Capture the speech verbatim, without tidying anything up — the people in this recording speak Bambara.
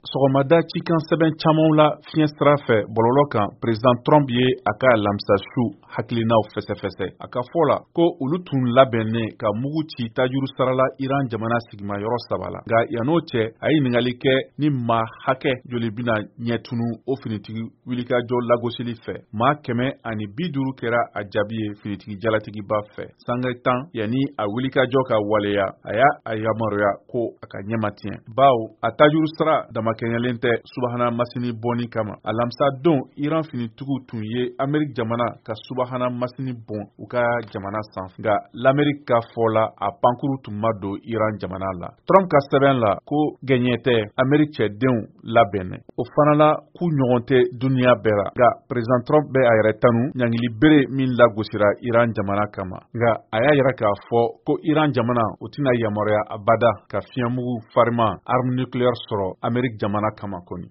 sɔgɔmada cikan sɛbɛn camanw la fiɲɛ sira fɛ bɔlɔlɔ kan President Trump ye a ka alamisa su hakilinaw fɛsɛfɛsɛ. A ka fɔ la ko olu tun labɛnnen ka mugu ci tajuru sarala Iran jamana sigimayɔrɔ saba la. Nka yan'o cɛ, a ye ɲininkali kɛ ni maa hakɛ joli bɛna ɲɛtunu o finitigi wulikajɔ lagosili fɛ. Maa kɛmɛ ani bi duuru kɛra a jaabi ye finitigi jalatigiba fɛ. Sanga tan yanni a wulikajɔ ka waleya, a y'a a yamaruya ko a ka ɲɛma tiɲɛ. Bawo a tajuru sara damakɛɲɛlen tɛ subahana masini bɔni kama. Alamisa don, Iran finitigiw tun ye Ameriki jamana ka subahana masini bɔn u ka jamana sanfɛ. Nka l'Amérique ka fɔ la a pankuru tun ma don Iran jamana la. Trump ka sɛbɛn la ko gɛɲɛ tɛ Ameriki cɛdenw labɛnnen. O fana la k'u ɲɔgɔn tɛ duniya bɛɛ la. Nka President Trump bɛ a yɛrɛ tanu ɲangili bere min lagosira Iran jamana kama. Nka a y'a yɛrɛ k'a fɔ ko Iran jamana o tɛna yamaruya abada ka fiɲɛmugu farima arme nucléaire sɔrɔ Ameriki jamana kama kɔni.